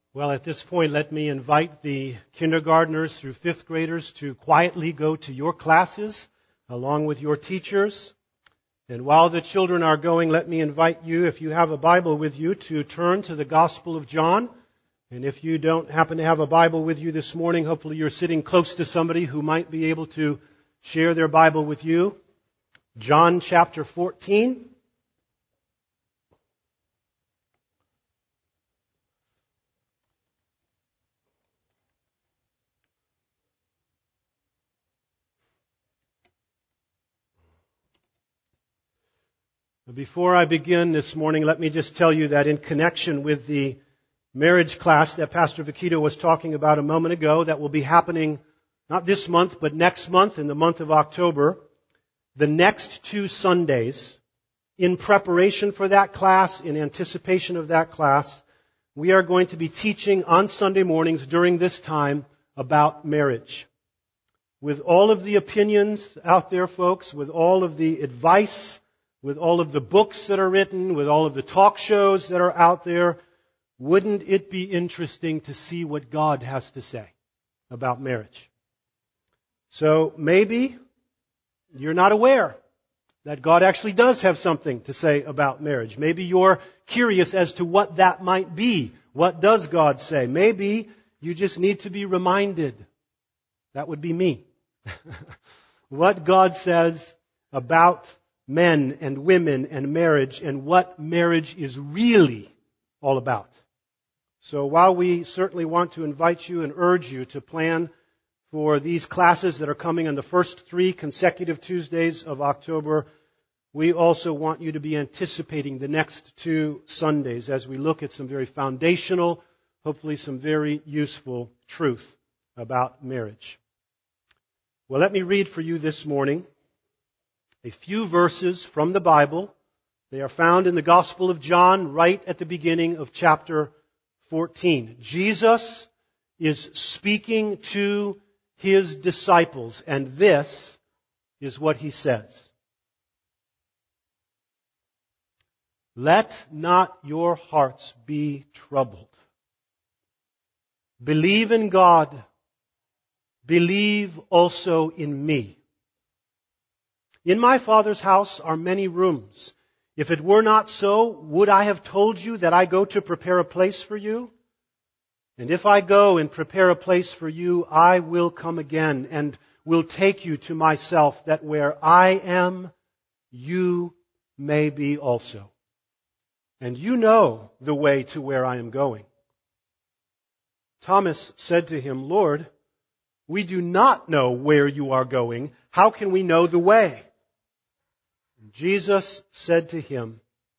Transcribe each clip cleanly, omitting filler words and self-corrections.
Well, at this point, let me invite the kindergartners through fifth graders to quietly go to your classes along with your teachers. And while the children are going, let me invite you, if you have a Bible with you, to turn to the Gospel of John. And if you don't happen to have a Bible with you this morning, hopefully you're sitting close to somebody who might be able to share their Bible with you. John chapter 14. Before I begin this morning, let me just tell you that in connection with the marriage class that Pastor Vakito was talking about a moment ago, that will be happening not this month, but next month, in the month of October, the next 2 Sundays, in preparation for that class, in anticipation of that class, we are going to be teaching on Sunday mornings during this time about marriage. With all of the opinions out there, folks, with all of the advice, with all of the books that are written, with all of the talk shows that are out there, wouldn't it be interesting to see what God has to say about marriage? So maybe you're not aware that God actually does have something to say about marriage. Maybe you're curious as to what that might be. What does God say? Maybe you just need to be reminded. That would be me. What God says about men and women and marriage and what marriage is really all about. So while we certainly want to invite you and urge you to plan for these classes that are coming on the first 3 consecutive Tuesdays of October, we also want you to be anticipating the next 2 Sundays as we look at some very foundational, hopefully some very useful truth about marriage. Well, let me read for you this morning a few verses from the Bible. They are found in the Gospel of John right at the beginning of chapter 14. Jesus is speaking to His disciples, and this is what He says. Let not your hearts be troubled. Believe in God. Believe also in me. In my Father's house are many rooms. If it were not so, would I have told you that I go to prepare a place for you? And if I go and prepare a place for you, I will come again and will take you to myself, that where I am, you may be also. And you know the way to where I am going. Thomas said to him, Lord, we do not know where you are going. How can we know the way? Jesus said to him,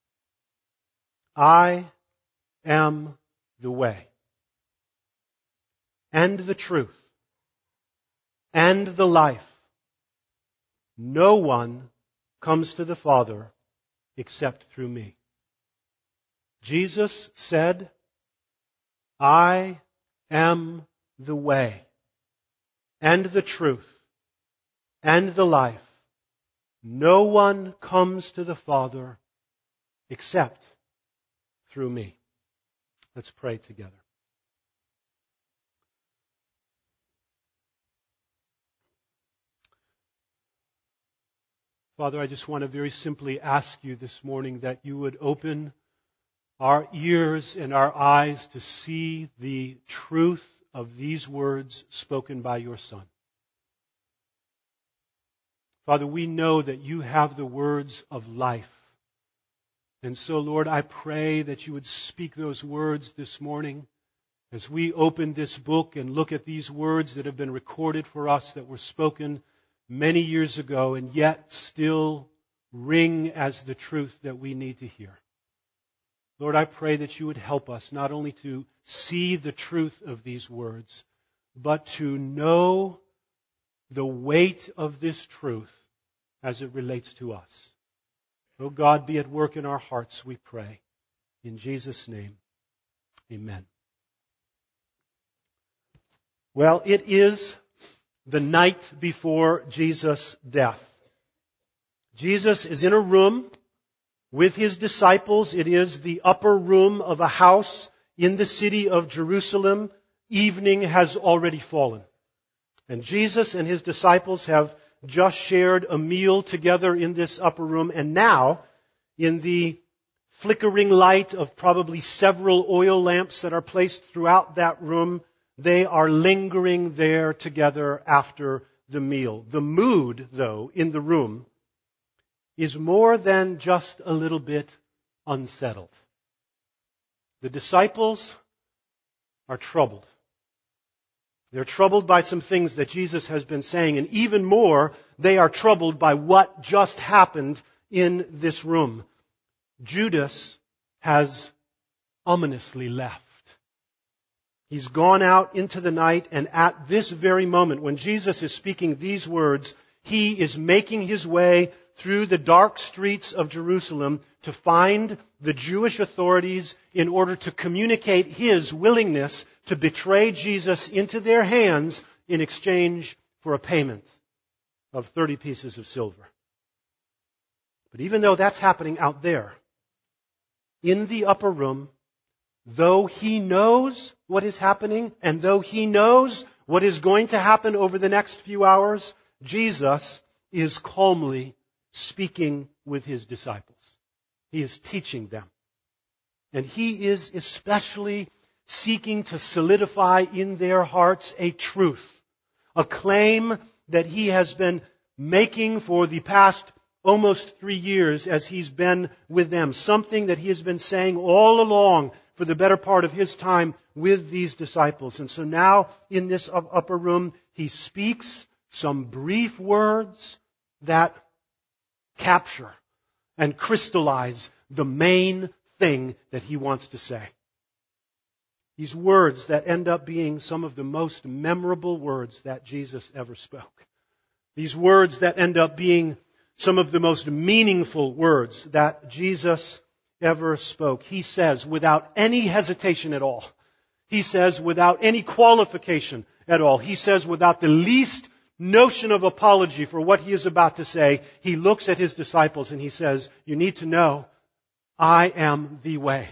I am the way, and the truth, and the life. No one comes to the Father except through me. Jesus said, I am the way, and the truth, and the life. No one comes to the Father except through me. Let's pray together. Father, I just want to very simply ask you this morning that you would open our ears and our eyes to see the truth of these words spoken by your Son. Father, we know that you have the words of life. And so, Lord, I pray that you would speak those words this morning as we open this book and look at these words that have been recorded for us, that were spoken many years ago and yet still ring as the truth that we need to hear. Lord, I pray that you would help us not only to see the truth of these words, but to know the weight of this truth as it relates to us. Oh God, be at work in our hearts, we pray. In Jesus' name, amen. Well, it is the night before Jesus' death. Jesus is in a room with his disciples. It is the upper room of a house in the city of Jerusalem, evening has already fallen. And Jesus and his disciples have just shared a meal together in this upper room. And now, in the flickering light of probably several oil lamps that are placed throughout that room, they are lingering there together after the meal. The mood, though, in the room is more than just a little bit unsettled. The disciples are troubled. They're troubled by some things that Jesus has been saying, and even more, they are troubled by what just happened in this room. Judas has ominously left. He's gone out into the night, and at this very moment, when Jesus is speaking these words, he is making his way through the dark streets of Jerusalem to find the Jewish authorities in order to communicate his willingness to betray Jesus into their hands in exchange for a payment of 30 pieces of silver. But even though that's happening out there, in the upper room, though he knows what is happening, and though he knows what is going to happen over the next few hours, Jesus is calmly speaking with his disciples. He is teaching them. And he is especially seeking to solidify in their hearts a truth, a claim that he has been making for the past almost 3 years as he's been with them. Something that he has been saying all along for the better part of his time with these disciples. And so now in this upper room, he speaks some brief words that capture and crystallize the main thing that he wants to say. These words that end up being some of the most memorable words that Jesus ever spoke. These words that end up being some of the most meaningful words that Jesus ever spoke. He says without any hesitation at all. He says without any qualification at all. He says without the least notion of apology for what he is about to say. He looks at his disciples and he says, you need to know, I am the way.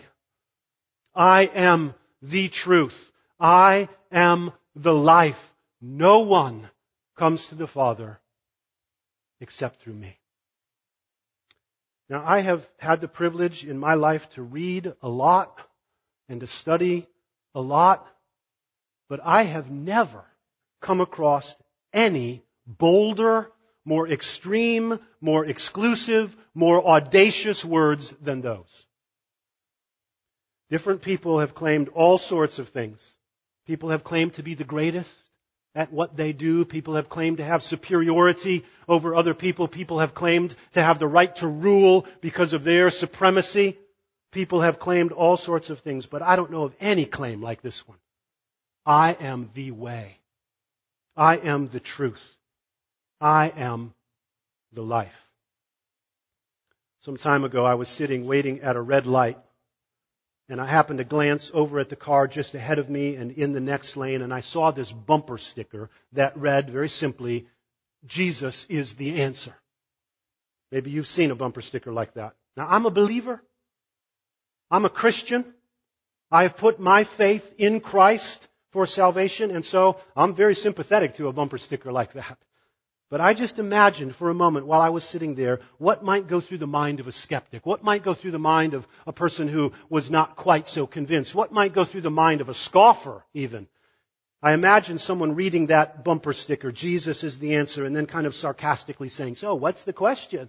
I am the truth. I am the life. No one comes to the Father except through me. Now, I have had the privilege in my life to read a lot and to study a lot, but I have never come across any bolder, more extreme, more exclusive, more audacious words than those. Different people have claimed all sorts of things. People have claimed to be the greatest at what they do. People have claimed to have superiority over other people. People have claimed to have the right to rule because of their supremacy. People have claimed all sorts of things, but I don't know of any claim like this one. I am the way. I am the truth. I am the life. Some time ago, I was sitting waiting at a red light, and I happened to glance over at the car just ahead of me and in the next lane, and I saw this bumper sticker that read very simply, Jesus is the answer. Maybe you've seen a bumper sticker like that. Now, I'm a believer. I'm a Christian. I have put my faith in Christ for salvation, and so I'm very sympathetic to a bumper sticker like that. But I just imagined for a moment while I was sitting there what might go through the mind of a skeptic, what might go through the mind of a person who was not quite so convinced, what might go through the mind of a scoffer even. I imagine someone reading that bumper sticker, Jesus is the answer, and then kind of sarcastically saying, so what's the question?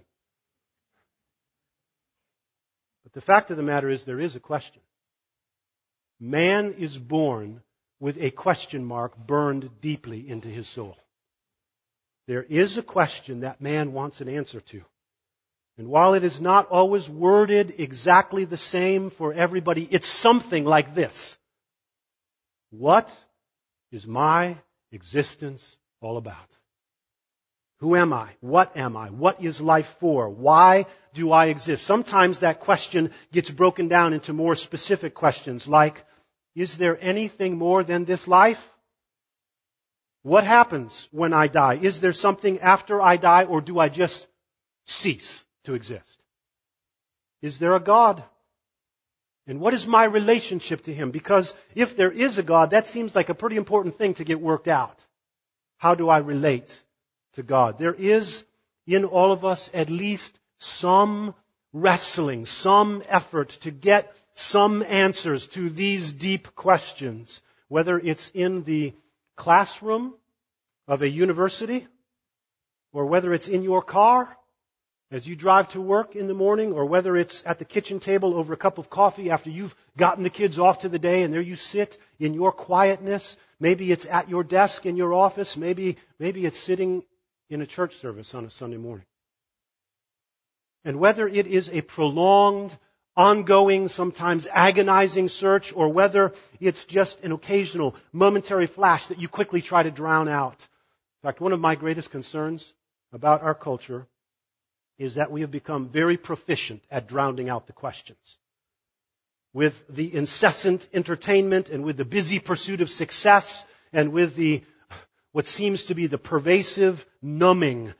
But the fact of the matter is there is a question. Man is born with a question mark burned deeply into his soul. There is a question that man wants an answer to. And while it is not always worded exactly the same for everybody, it's something like this. What is my existence all about? Who am I? What am I? What is life for? Why do I exist? Sometimes that question gets broken down into more specific questions like, is there anything more than this life? What happens when I die? Is there something after I die, or do I just cease to exist? Is there a God? And what is my relationship to Him? Because if there is a God, that seems like a pretty important thing to get worked out. How do I relate to God? There is in all of us at least some wrestling, some effort to get some answers to these deep questions, whether it's in the classroom of a university, or whether it's in your car as you drive to work in the morning, or whether it's at the kitchen table over a cup of coffee after you've gotten the kids off to the day and there you sit in your quietness. Maybe it's at your desk in your office. Maybe it's sitting in a church service on a Sunday morning. And whether it is a prolonged, ongoing, sometimes agonizing search, or whether it's just an occasional, momentary flash that you quickly try to drown out. In fact, one of my greatest concerns about our culture is that we have become very proficient at drowning out the questions. With the incessant entertainment and with the busy pursuit of success and with what seems to be the pervasive numbing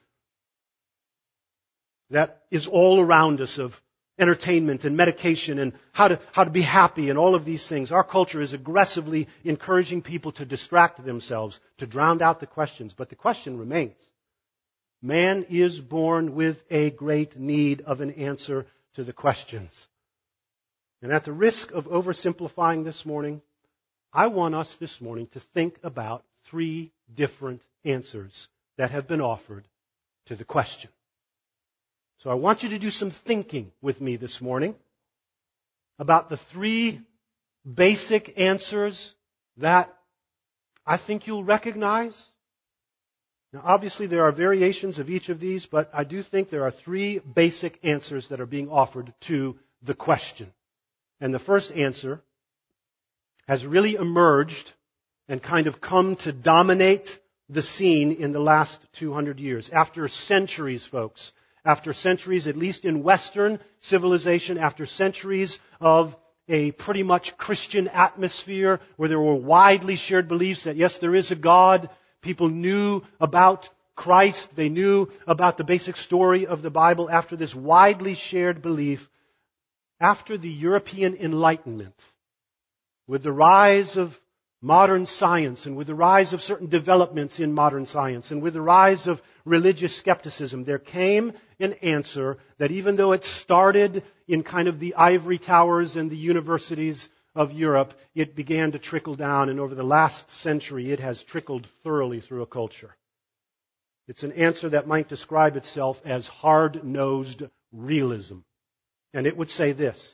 that is all around us of entertainment and medication and how to be happy and all of these things. Our culture is aggressively encouraging people to distract themselves, to drown out the questions. But the question remains. Man is born with a great need of an answer to the questions. And at the risk of oversimplifying this morning, I want us this morning to think about 3 different answers that have been offered to the question. So I want you to do some thinking with me this morning about the 3 basic answers that I think you'll recognize. Now, obviously, there are variations of each of these, but I do think there are 3 basic answers that are being offered to the question. And the first answer has really emerged and kind of come to dominate the scene in the last 200 years. After centuries, folks, after centuries, at least in Western civilization, after centuries of a pretty much Christian atmosphere where there were widely shared beliefs that yes, there is a God. People knew about Christ. They knew about the basic story of the Bible. After this widely shared belief, after the European Enlightenment, with the rise of modern science and with the rise of certain developments in modern science and with the rise of religious skepticism, there came an answer that even though it started in kind of the ivory towers and the universities of Europe, it began to trickle down, and over the last century it has trickled thoroughly through a culture. It's an answer that might describe itself as hard-nosed realism. And it would say this: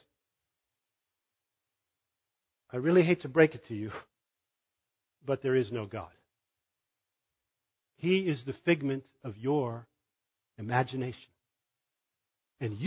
I really hate to break it to you, but there is no God. He is the figment of your imagination. And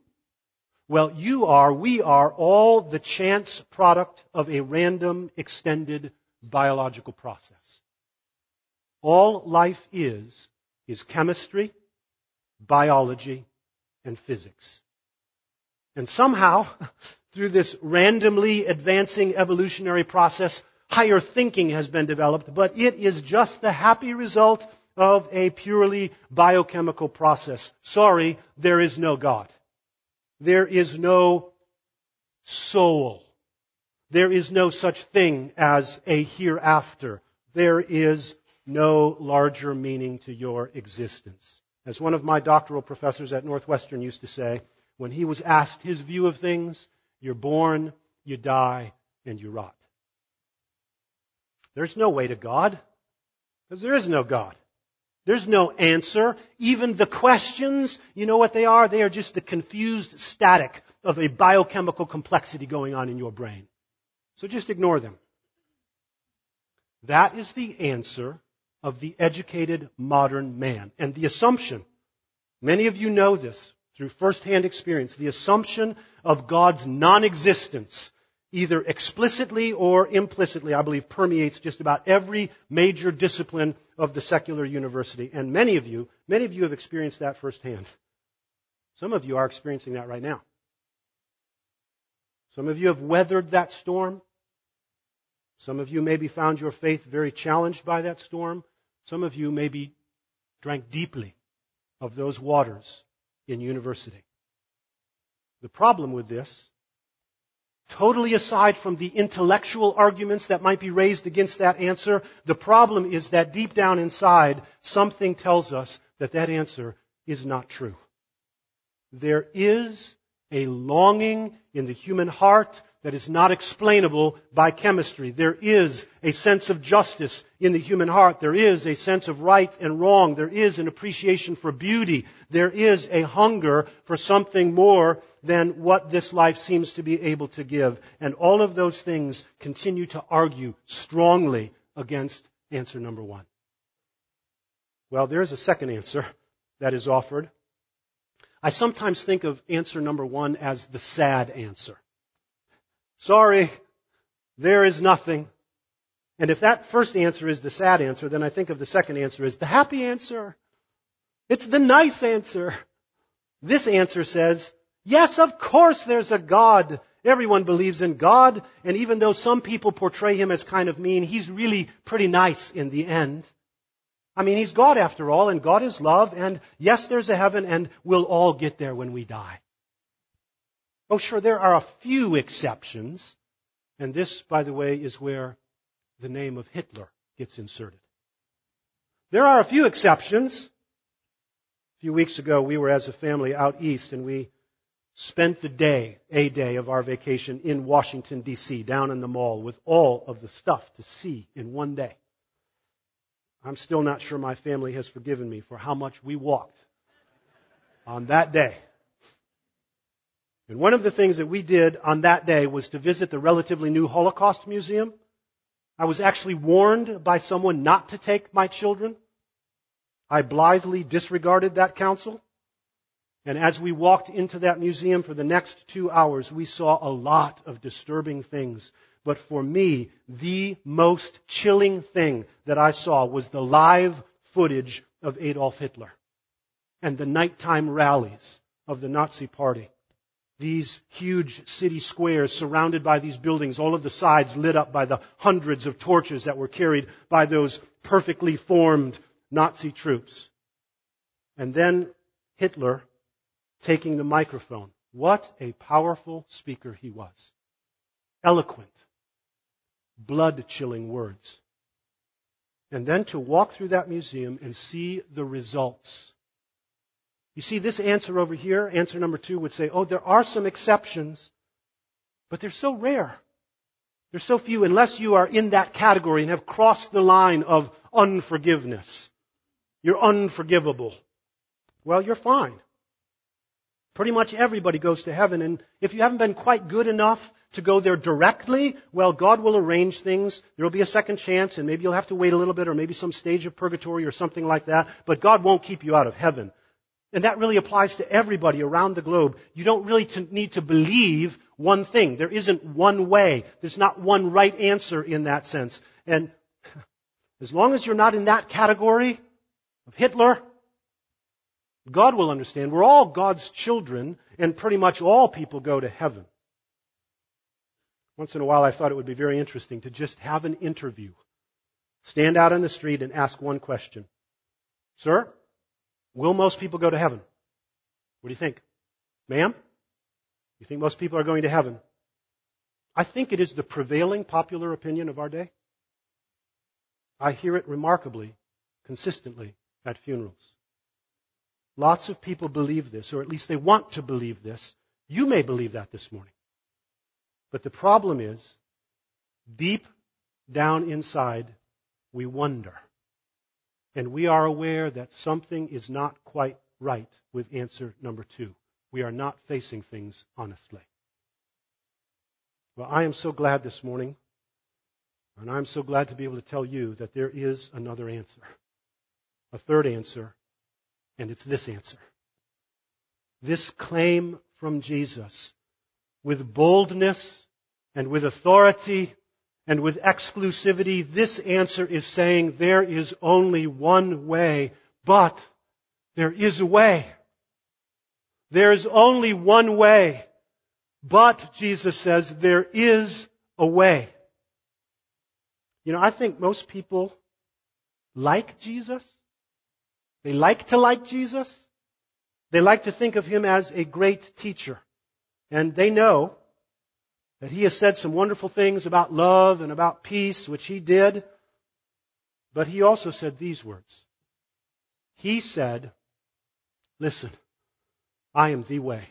we are all the chance product of a random, extended biological process. All life is chemistry, biology, and physics. And somehow, through this randomly advancing evolutionary process, higher thinking has been developed, but it is just the happy result of a purely biochemical process. Sorry, there is no God. There is no soul. There is no such thing as a hereafter. There is no larger meaning to your existence. As one of my doctoral professors at Northwestern used to say, when he was asked his view of things, you're born, you die, and you rot. There's no way to God, because there is no God. There's no answer. Even the questions, you know what they are? They are just the confused static of a biochemical complexity going on in your brain. So just ignore them. That is the answer of the educated modern man. And the assumption, many of you know this through first-hand experience, the assumption of God's non-existence, either explicitly or implicitly, I believe, permeates just about every major discipline of the secular university. And many of you have experienced that firsthand. Some of you are experiencing that right now. Some of you have weathered that storm. Some of you maybe found your faith very challenged by that storm. Some of you maybe drank deeply of those waters in university. The problem with this Totally aside from the intellectual arguments that might be raised against that answer, the problem is that deep down inside, something tells us that that answer is not true. There is a longing in the human heart that is not explainable by chemistry. There is a sense of justice in the human heart. There is a sense of right and wrong. There is an appreciation for beauty. There is a hunger for something more than what this life seems to be able to give. And all of those things continue to argue strongly against answer number one. Well, there is a second answer that is offered. I sometimes think of answer number one as the sad answer. Sorry, there is nothing. And if that first answer is the sad answer, then I think of the second answer as the happy answer. It's the nice answer. This answer says, yes, of course there's a God. Everyone believes in God. And even though some people portray Him as kind of mean, He's really pretty nice in the end. I mean, He's God after all, and God is love. And yes, there's a heaven, and we'll all get there when we die. Oh, sure, there are a few exceptions. And this, by the way, is where the name of Hitler gets inserted. There are a few exceptions. A few weeks ago, we were as a family out east, and we spent a day of our vacation in Washington, D.C., down in the mall with all of the stuff to see in one day. I'm still not sure my family has forgiven me for how much we walked on that day. And one of the things that we did on that day was to visit the relatively new Holocaust Museum. I was actually warned by someone not to take my children. I blithely disregarded that counsel. And as we walked into that museum for the next 2 hours, we saw a lot of disturbing things. But for me, the most chilling thing that I saw was the live footage of Adolf Hitler and the nighttime rallies of the Nazi Party. These huge city squares surrounded by these buildings, all of the sides lit up by the hundreds of torches that were carried by those perfectly formed Nazi troops. And then Hitler taking the microphone. What a powerful speaker he was. Eloquent, blood-chilling words. And then to walk through that museum and see the results. You see, this answer over here, answer number two, would say, oh, there are some exceptions, but they're so rare. They're so few unless you are in that category and have crossed the line of unforgiveness. You're unforgivable. Well, you're fine. Pretty much everybody goes to heaven, and if you haven't been quite good enough to go there directly, well, God will arrange things. There will be a second chance, and maybe you'll have to wait a little bit, or maybe some stage of purgatory or something like that, but God won't keep you out of heaven. And that really applies to everybody around the globe. You don't really need to believe one thing. There isn't one way. There's not one right answer in that sense. And as long as you're not in that category of Hitler, God will understand. We're all God's children, and pretty much all people go to heaven. Once in a while, I thought it would be very interesting to just have an interview. Stand out on the street and ask one question. Sir, will most people go to heaven? What do you think? Ma'am? You think most people are going to heaven? I think it is the prevailing popular opinion of our day. I hear it remarkably, consistently at funerals. Lots of people believe this, or at least they want to believe this. You may believe that this morning. But the problem is, deep down inside, we wonder. And we are aware that something is not quite right with answer number two. We are not facing things honestly. Well, I am so glad this morning, and I'm so glad to be able to tell you that there is another answer. A third answer, and it's this answer. This claim from Jesus, with boldness and with authority and with exclusivity, this answer is saying there is only one way, but there is a way. There is only one way, but, Jesus says, there is a way. You know, I think most people like Jesus. They like to like Jesus. They like to think of Him as a great teacher. And they know that He has said some wonderful things about love and about peace, which He did. But He also said these words. He said, listen, I am the way.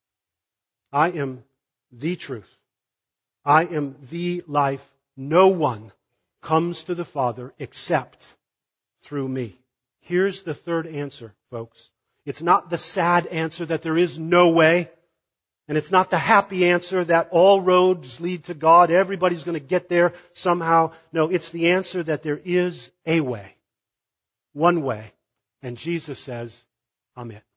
I am the truth. I am the life. No one comes to the Father except through me. Here's the third answer, folks. It's not the sad answer that there is no way. And it's not the happy answer that all roads lead to God. Everybody's going to get there somehow. No, it's the answer that there is a way. One way. And Jesus says, I'm it.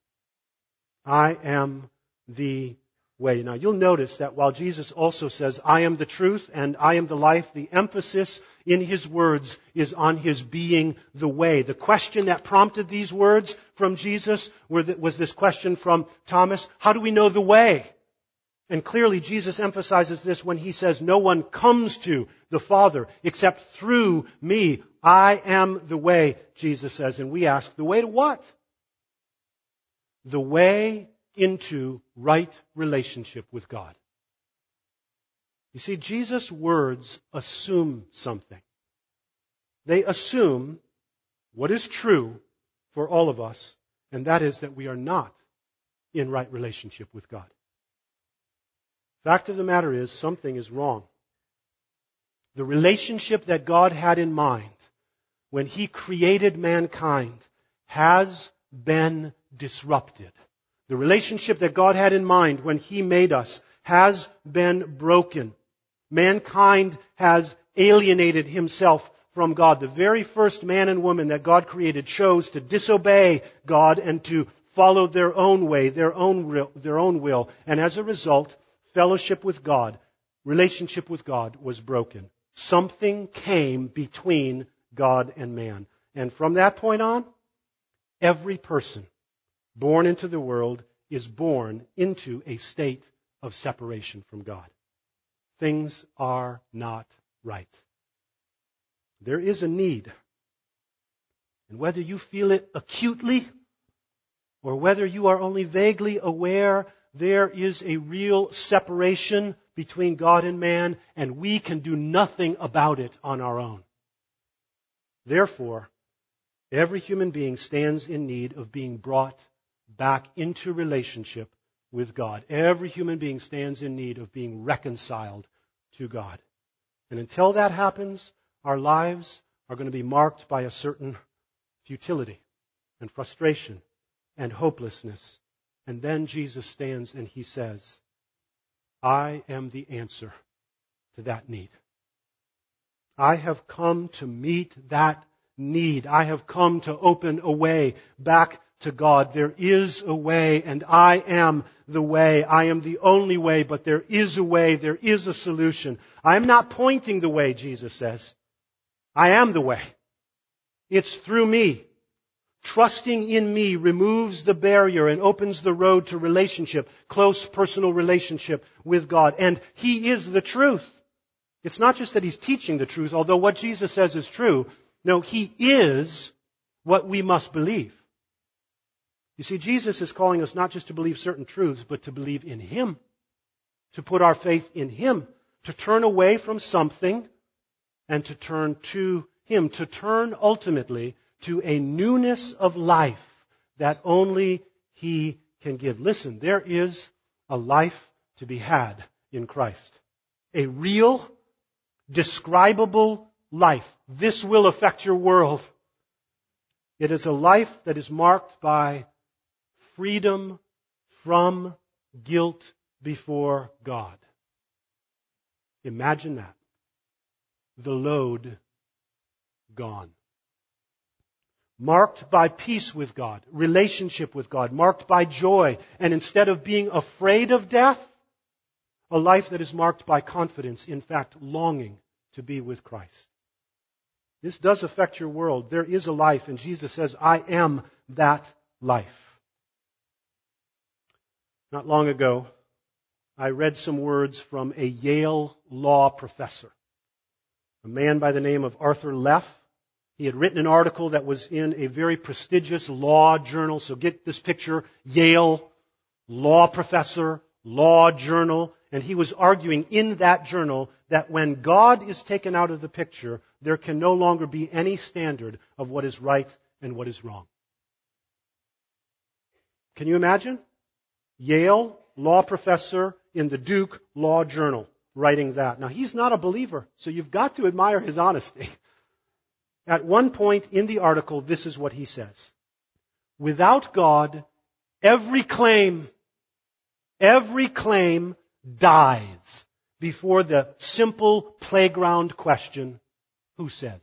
I am the way. Now you'll notice that while Jesus also says, I am the truth and I am the life, the emphasis in His words is on His being the way. The question that prompted these words from Jesus was this question from Thomas, how do we know the way? And clearly Jesus emphasizes this when He says, no one comes to the Father except through me. I am the way, Jesus says. And we ask, the way to what? The way into right relationship with God. You see, Jesus' words assume something. They assume what is true for all of us, and that is that we are not in right relationship with God. Fact of the matter is, something is wrong. The relationship that God had in mind when He created mankind has been disrupted. The relationship that God had in mind when He made us has been broken. Mankind has alienated himself from God. The very first man and woman that God created chose to disobey God and to follow their own way, their own will. And as a result, fellowship with God, relationship with God was broken. Something came between God and man. And from that point on, every person born into the world is born into a state of separation from God. Things are not right. There is a need. And whether you feel it acutely or whether you are only vaguely aware, there is a real separation between God and man, and we can do nothing about it on our own. Therefore, every human being stands in need of being brought back into relationship with God. Every human being stands in need of being reconciled to God. And until that happens, our lives are going to be marked by a certain futility and frustration and hopelessness. And then Jesus stands and He says, I am the answer to that need. I have come to meet that need. I have come to open a way back to God. There is a way, and I am the way. I am the only way, but there is a way. There is a solution. I am not pointing the way, Jesus says. I am the way. It's through me. Trusting in me removes the barrier and opens the road to relationship, close personal relationship with God. And He is the truth. It's not just that He's teaching the truth, although what Jesus says is true. No, He is what we must believe. You see, Jesus is calling us not just to believe certain truths, but to believe in Him, to put our faith in Him, to turn away from something and to turn to Him, to turn ultimately to a newness of life that only He can give. Listen, there is a life to be had in Christ. A real, describable life. This will affect your world. It is a life that is marked by freedom from guilt before God. Imagine that. The load gone. Marked by peace with God, relationship with God, marked by joy, and instead of being afraid of death, a life that is marked by confidence, in fact, longing to be with Christ. This does affect your world. There is a life, and Jesus says, I am that life. Not long ago, I read some words from a Yale law professor, a man by the name of Arthur Leff. He had written an article that was in a very prestigious law journal. So get this picture, Yale, law professor, law journal. and he was arguing in that journal that when God is taken out of the picture, there can no longer be any standard of what is right and what is wrong. Can you imagine? Yale law professor in the Duke Law Journal writing that. Now, he's not a believer, so you've got to admire his honesty. At one point in the article, this is what he says. Without God, every claim dies before the simple playground question, who says?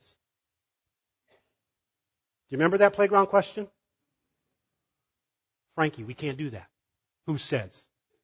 Do you remember that playground question? Frankie, we can't do that. Who says?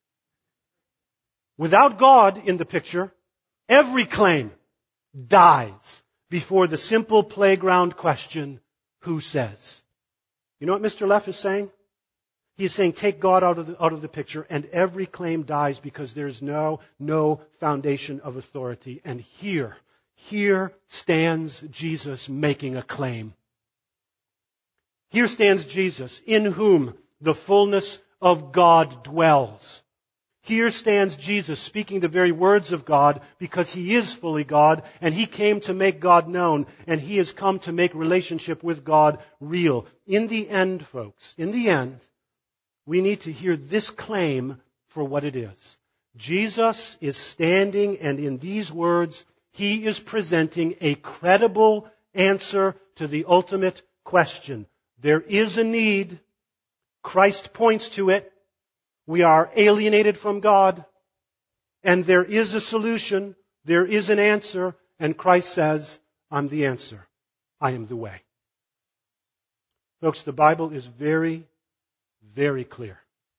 Without God in the picture, every claim dies before the simple playground question, who says? You know what Mr. Leff is saying? He is saying take God out of the picture and every claim dies because there's no foundation of authority. And here stands Jesus making a claim. Here stands Jesus, in whom the fullness of God dwells. Here stands Jesus speaking the very words of God because He is fully God and He came to make God known and He has come to make relationship with God real. In the end, folks, we need to hear this claim for what it is. Jesus is standing and in these words, He is presenting a credible answer to the ultimate question. There is a need. Christ points to it. We are alienated from God. And there is a solution. There is an answer. And Christ says, I'm the answer. I am the way. Folks, the Bible is very, very clear.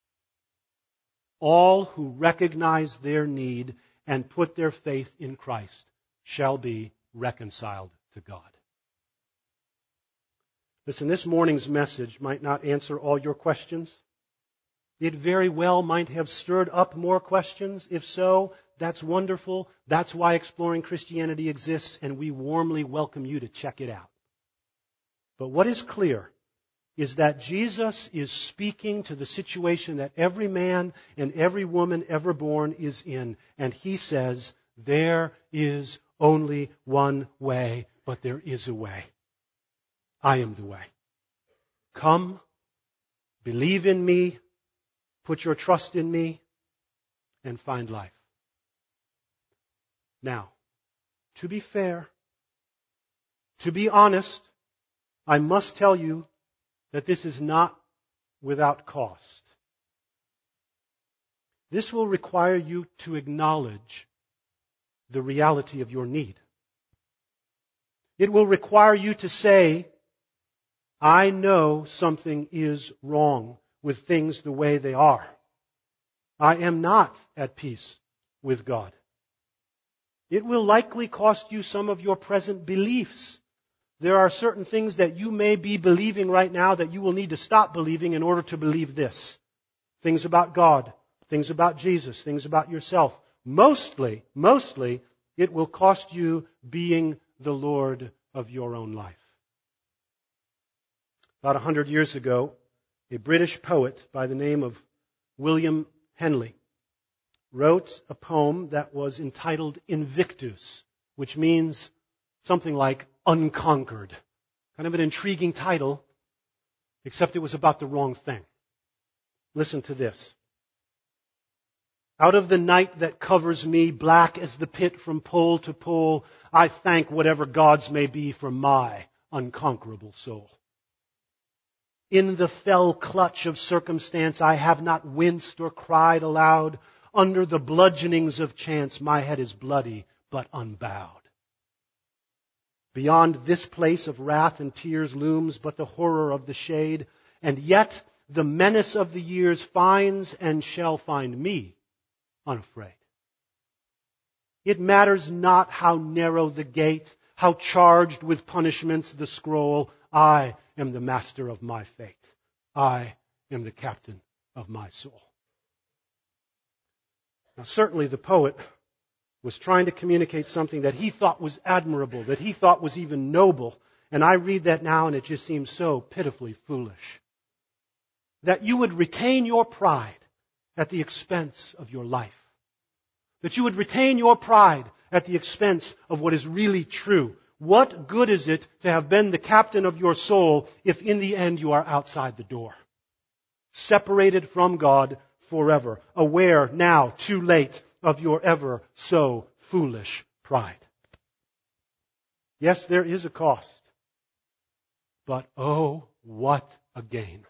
All who recognize their need and put their faith in Christ shall be reconciled to God. Listen, this morning's message might not answer all your questions. It very well might have stirred up more questions. If so, that's wonderful. That's why Exploring Christianity exists, and we warmly welcome you to check it out. But what is clear is that Jesus is speaking to the situation that every man and every woman ever born is in. And He says, there is only one way, but there is a way. I am the way. Come, believe in me, put your trust in me, and find life. Now, to be fair, to be honest, I must tell you that this is not without cost. This will require you to acknowledge the reality of your need. It will require you to say, I know something is wrong with things the way they are. I am not at peace with God. It will likely cost you some of your present beliefs. There are certain things that you may be believing right now that you will need to stop believing in order to believe this. Things about God, things about Jesus, things about yourself. Mostly, it will cost you being the Lord of your own life. About 100 years ago, a British poet by the name of William Henley wrote a poem that was entitled Invictus, which means something like unconquered. Kind of an intriguing title, except it was about the wrong thing. Listen to this. Out of the night that covers me, black as the pit from pole to pole, I thank whatever gods may be for my unconquerable soul. In the fell clutch of circumstance, I have not winced or cried aloud. Under the bludgeonings of chance, my head is bloody but unbowed. Beyond this place of wrath and tears looms but the horror of the shade, and yet the menace of the years finds and shall find me unafraid. It matters not how narrow the gate, how charged with punishments the scroll. I am the master of my fate. I am the captain of my soul. Now, certainly the poet was trying to communicate something that he thought was admirable, that he thought was even noble. And I read that now and it just seems so pitifully foolish. That you would retain your pride at the expense of your life. That you would retain your pride at the expense of what is really true. What good is it to have been the captain of your soul if in the end you are outside the door? Separated from God forever. Aware now, too late, of your ever so foolish pride. Yes, there is a cost. But oh, what a gain.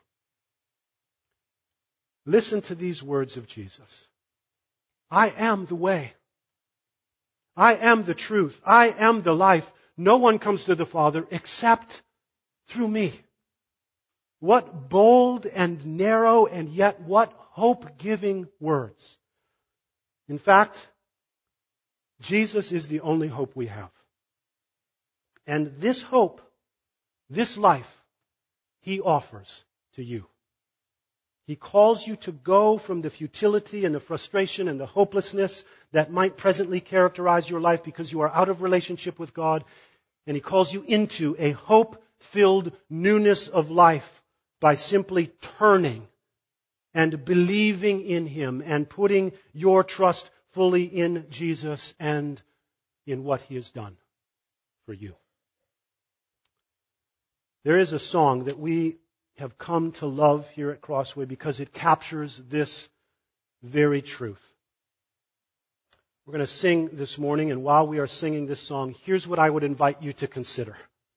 Listen to these words of Jesus. I am the way. I am the truth. I am the life. No one comes to the Father except through me. What bold and narrow and yet what hope-giving words. In fact, Jesus is the only hope we have. And this hope, this life, He offers to you. He calls you to go from the futility and the frustration and the hopelessness that might presently characterize your life because you are out of relationship with God. And He calls you into a hope-filled newness of life by simply turning and believing in Him and putting your trust fully in Jesus and in what He has done for you. There is a song that we have come to love here at Crossway because it captures this very truth. We're going to sing this morning, and while we are singing this song, here's what I would invite you to consider.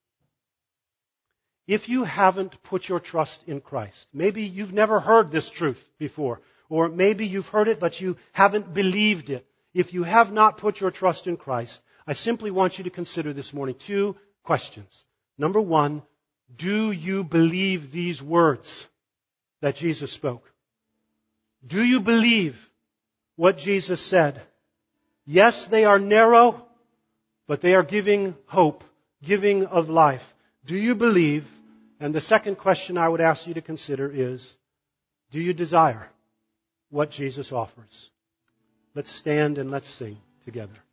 If you haven't put your trust in Christ, maybe you've never heard this truth before, or maybe you've heard it but you haven't believed it. If you have not put your trust in Christ, I simply want you to consider this morning 2 questions. Number 1, do you believe these words that Jesus spoke? Do you believe what Jesus said? Yes, they are narrow, but they are giving hope, giving of life. Do you believe? And the second question I would ask you to consider is, do you desire what Jesus offers? Let's stand and let's sing together.